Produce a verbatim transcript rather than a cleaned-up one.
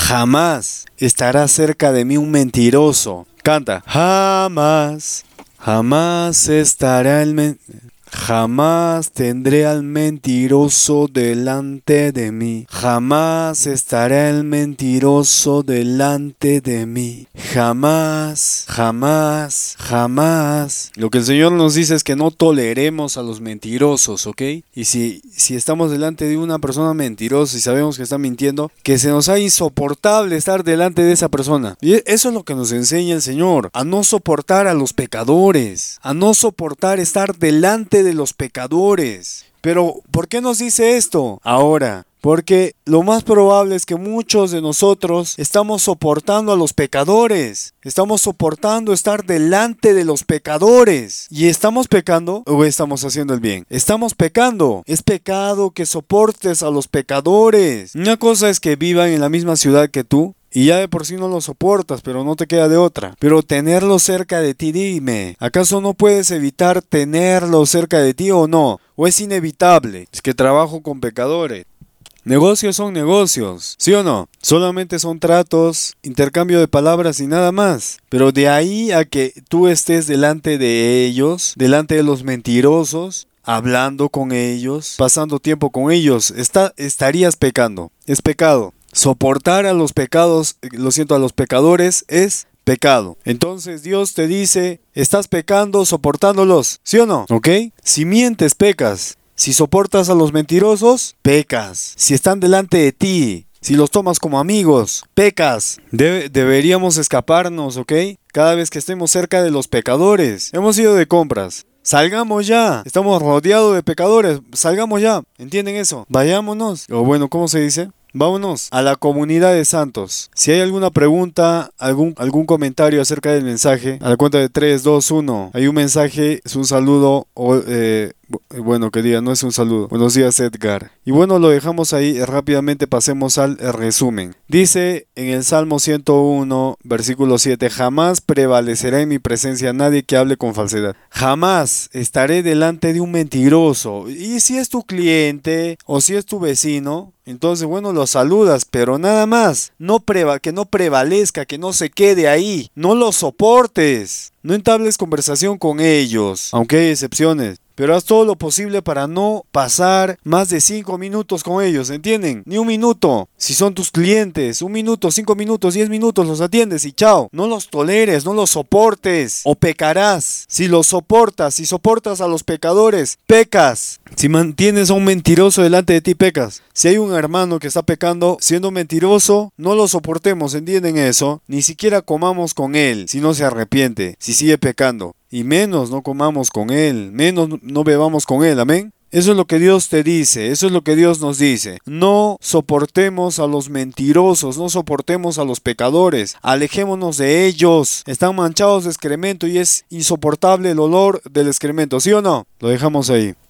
Jamás estará cerca de mí un mentiroso. Canta. Jamás, jamás estará el mentiroso. Jamás tendré al mentiroso delante de mí. Jamás estará el mentiroso delante de mí. Jamás, jamás, jamás. Lo que el Señor nos dice es que no toleremos a los mentirosos, ¿ok? Y si, si estamos delante de una persona mentirosa y sabemos que está mintiendo, que se nos haga insoportable estar delante de esa persona. Y eso es lo que nos enseña el Señor, a no soportar a los pecadores, a no soportar estar delante de los pecadores. Pero, ¿por qué nos dice esto ahora? Porque lo más probable es que muchos de nosotros estamos soportando a los pecadores. Estamos soportando estar delante de los pecadores. ¿Y estamos pecando o estamos haciendo el bien? Estamos pecando. Es pecado que soportes a los pecadores. Una cosa es que vivan en la misma ciudad que tú y ya de por sí no lo soportas, pero no te queda de otra. Pero tenerlo cerca de ti, dime, ¿acaso no puedes evitar tenerlo cerca de ti o no? ¿O es inevitable? Es que trabajo con pecadores. Negocios son negocios, ¿sí o no? Solamente son tratos, intercambio de palabras y nada más. Pero de ahí a que tú estés delante de ellos, delante de los mentirosos, hablando con ellos, pasando tiempo con ellos, está, estarías pecando. Es pecado. Soportar a los pecados, lo siento, a los pecadores es pecado. Entonces Dios te dice, estás pecando soportándolos, ¿sí o no? ¿Ok? Si mientes, pecas. Si soportas a los mentirosos, pecas. Si están delante de ti, si los tomas como amigos, pecas. Debe, deberíamos escaparnos, ¿ok? Cada vez que estemos cerca de los pecadores. Hemos ido de compras. Salgamos ya. Estamos rodeados de pecadores. Salgamos ya. ¿Entienden eso? Vayámonos. O bueno, ¿cómo se dice? Vámonos a la comunidad de santos. Si hay alguna pregunta, algún, algún comentario acerca del mensaje, a la cuenta de tres, dos, uno. Hay un mensaje, es un saludo o... Eh, Bueno, que diga, no es un saludo. Buenos días, Edgar. Y bueno, lo dejamos ahí. Rápidamente pasemos al resumen. Dice en el Salmo ciento uno, versículo siete: jamás prevalecerá en mi presencia nadie que hable con falsedad. Jamás estaré delante de un mentiroso. Y si es tu cliente o si es tu vecino, entonces bueno, lo saludas, pero nada más. No preva que no prevalezca, que no se quede ahí. No lo soportes. No entables conversación con ellos, aunque hay excepciones. Pero haz todo lo posible para no pasar más de cinco minutos con ellos, ¿entienden? Ni un minuto. Si son tus clientes, un minuto, cinco minutos, diez minutos los atiendes y chao. No los toleres, no los soportes o pecarás. Si los soportas, si soportas a los pecadores, pecas. Si mantienes a un mentiroso delante de ti, pecas. Si hay un hermano que está pecando siendo mentiroso, no lo soportemos, ¿entienden eso? Ni siquiera comamos con él si no se arrepiente, si sigue pecando. Y menos no comamos con él, menos no bebamos con él, amén. Eso es lo que Dios te dice, eso es lo que Dios nos dice. No soportemos a los mentirosos, no soportemos a los pecadores, alejémonos de ellos. Están manchados de excremento y es insoportable el olor del excremento, ¿sí o no? Lo dejamos ahí.